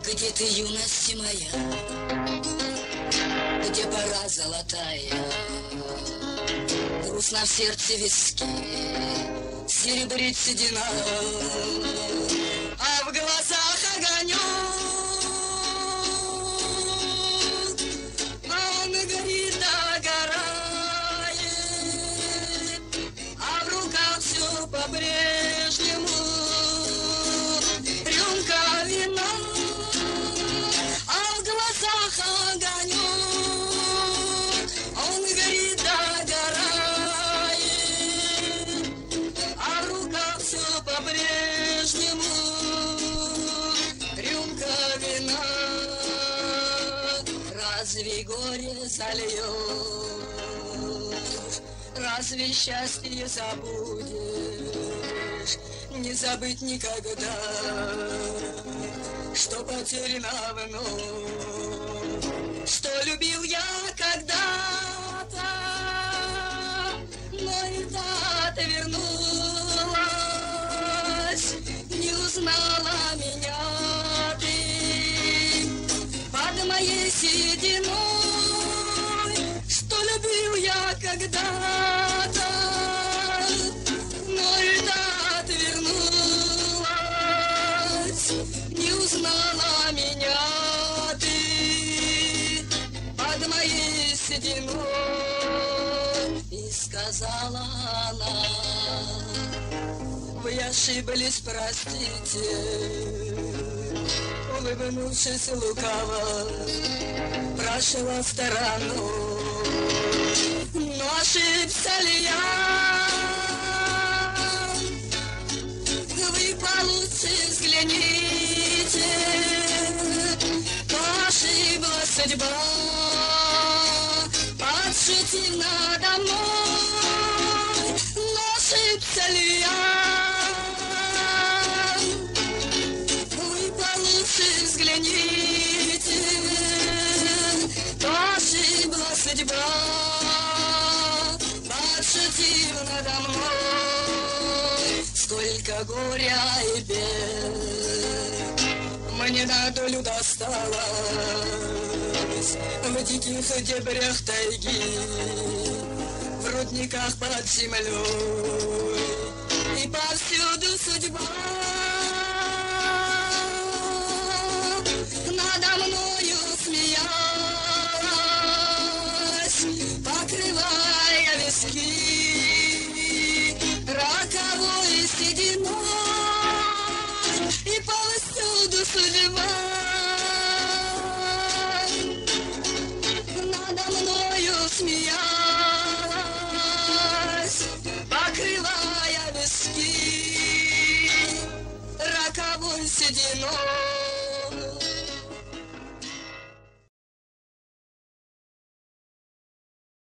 Где ты, юность моя? Где пора золотая? Грустно в сердце виски, серебрит седина, а в глазах огонек. Он горит, догорает, а в руках все по-прежнему. Рюмка вина, а в глазах огонек. Он горит, догорает, а в руках все по-прежнему. Рюмка вина, разве горе зальешь, разве счастье забудешь? Не забыть никогда, что потеряно вновь, что любил я когда-то, но и та-то вернулась, не узнала меня ты под моей сединой, что любил я когда-то, но и та-то вернулась, не узнала меня ты под моей сединой. И сказала она: вы ошиблись, простите. Улыбнувшись лукаво, прошла сторону. Но ошибся ли я? Вы получше взгляните, то ошиблась судьба, подшутив надо мной. Но ошибся ли я? Вы получше взгляните, то ошиблась судьба, подшутив надо мной. Сколько горя и бед мне на долю досталось в диких дебрях тайги, в рудниках под землей, и повсюду судьба надо мною смеялась, покрывая виски роковой сединой, и повсюду судьба надо мною смеялась, покрывая виски роковой сединой.